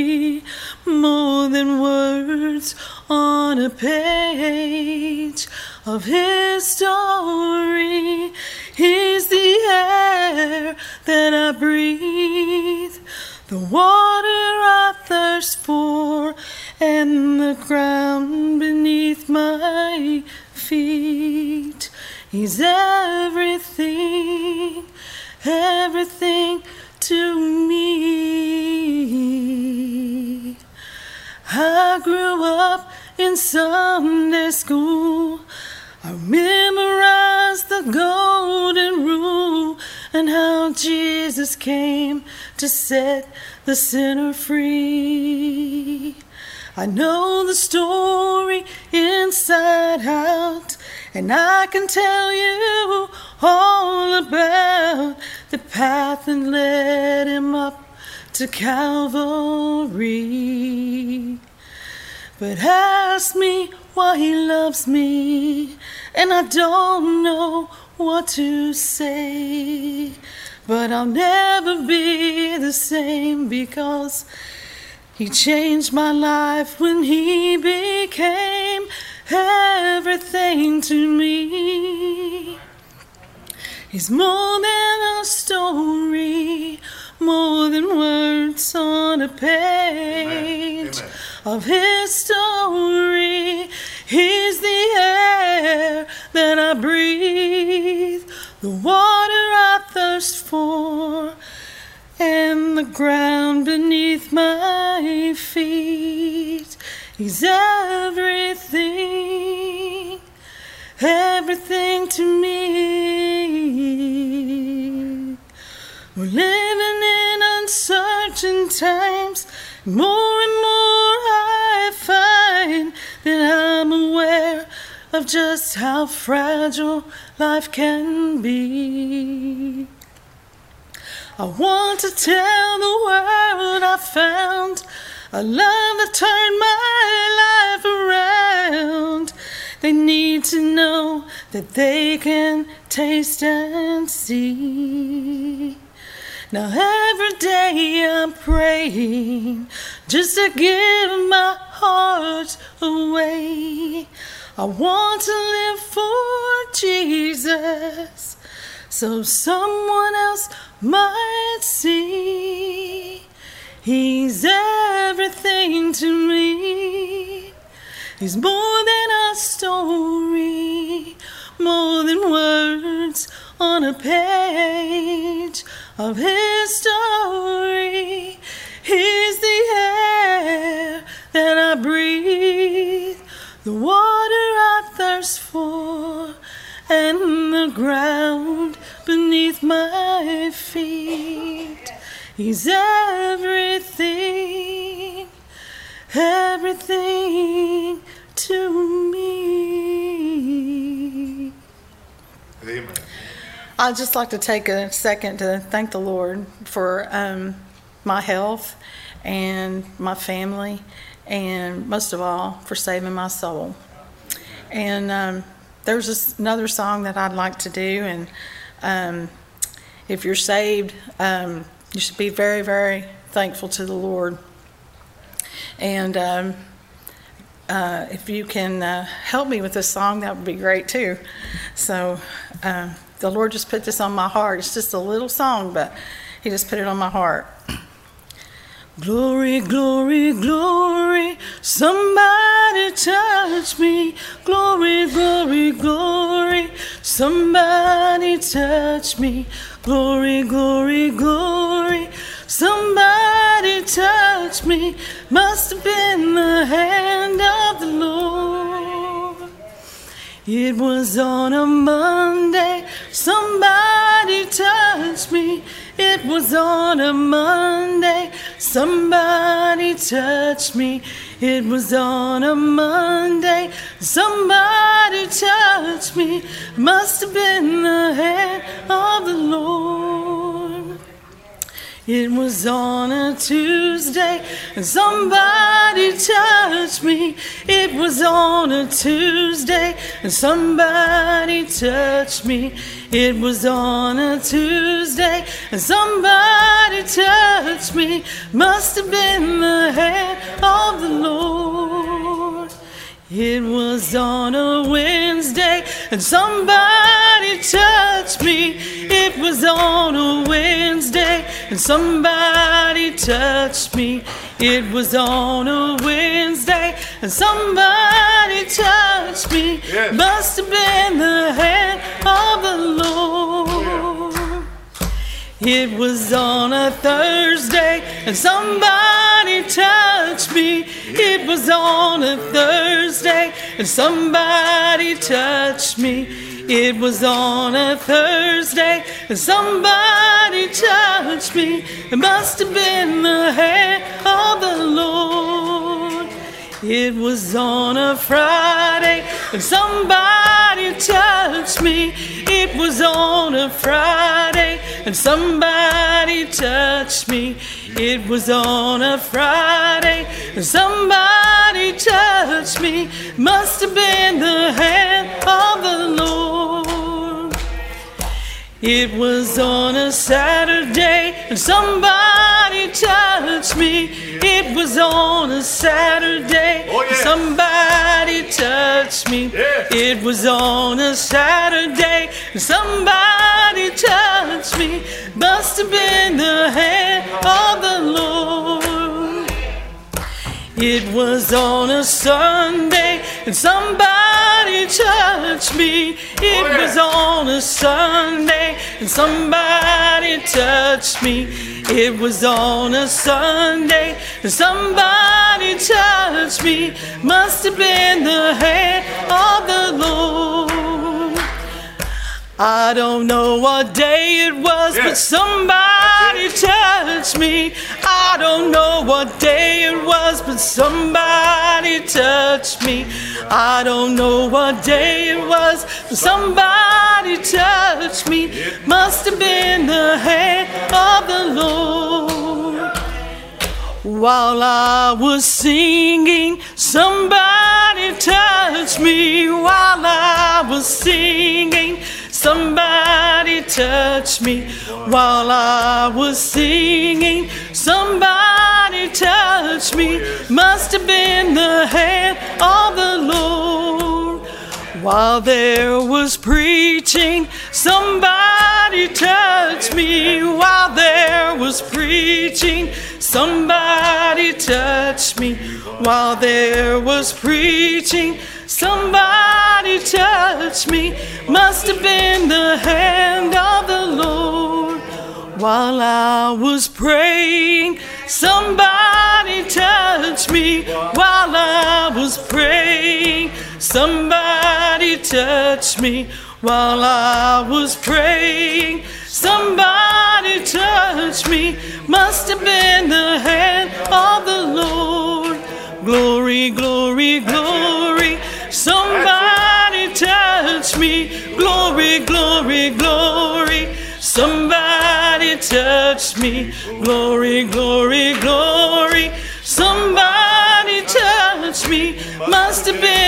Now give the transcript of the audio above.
story, more than words on a page of his story. He's the air that I breathe, the water I thirst for, and the ground beneath my feet. He's everything, everything to me. I grew up in Sunday school. I memorized the golden rule and how Jesus came to set the sinner free. I know the story inside out, and I can tell you all about the path that led him up to Calvary. But ask me why he loves me, and I don't know what to say. But I'll never be the same, because he changed my life when he became everything to me. He's more than a story, more than words on a page. Amen. Of his story. He's the air that I breathe, the water I thirst for, and the ground beneath my feet. He's everything, everything to me. We're living in uncertain times. More and more I find that I'm aware of just how fragile life can be. I want to tell the world I found a love that turned my life around. They need to know that they can taste and see. Now every day I'm praying just to give my heart away. I want to live for Jesus, so someone else might see. He's everything to me. He's more than a story, more than words on a page of his story. He's the air that I breathe, the water I thirst for, and the ground beneath my feet. He's everything, everything to me. Amen. I'd just like to take a second to thank the Lord for my health and my family, and most of all for saving my soul. And there's just another song that I'd like to do, and if you're saved, you should be very, very thankful to the Lord. And if you can help me with this song, that would be great too. So the Lord just put this on my heart. It's just a little song, but he just put it on my heart. Glory, glory, glory, somebody touch me. Glory, glory, glory, somebody touch me. Glory, glory, glory, somebody touch me. Must have been the hand of the Lord. It was on a Monday, somebody touched me. It was on a Monday, somebody touched me. It was on a Monday, somebody touched me. Must have been the hand of the Lord. It was on a Tuesday, and somebody touched me. It was on a Tuesday, and somebody touched me. It was on a Tuesday, and somebody touched me. Must have been the It was on a Wednesday and somebody touched me. It was on a Wednesday and somebody touched me. It was on a Wednesday and somebody touched me. Yes. Must have been the hand of the Lord. It was on a Thursday and somebody touched me. It was on a Thursday and somebody touched me. It was on a Thursday and somebody touched me. It must have been the hand of the Lord. It was on a Friday and somebody touched me. It was on a Friday and somebody touched me. It was on a Friday and somebody touched me. Must have been the hand of the Lord. It was on a Saturday and somebody touched me. It was on a Saturday and somebody touched me. It was on a Saturday and somebody touched me. Must have been the hand of the Lord. It was on a Sunday and somebody touched me. It was on a Sunday and somebody touched me. It was on a Sunday and somebody touched me. Must have been the hand of the Lord. I don't know what day it was, but somebody touched me. I don't know what day it was, but somebody touched me. I don't know what day it was, but somebody touched me. Must have been the hand of the Lord. While I was singing, somebody touched me. While I was singing, somebody touched me. While I was singing, somebody touched me. Must have been the hand of the Lord. While there was preaching, somebody touched me. While there was preaching, somebody touched me. While there was preaching, somebody touched me. Must have been the hand of the Lord. While I was praying, somebody touched me. While I was praying, somebody touched me. While I was praying, somebody touched me. Must have been the hand of the Lord. Glory, glory, glory. Somebody touched me. Glory, glory, glory. Somebody touched me. Glory, glory, glory. Somebody touched me. Must have been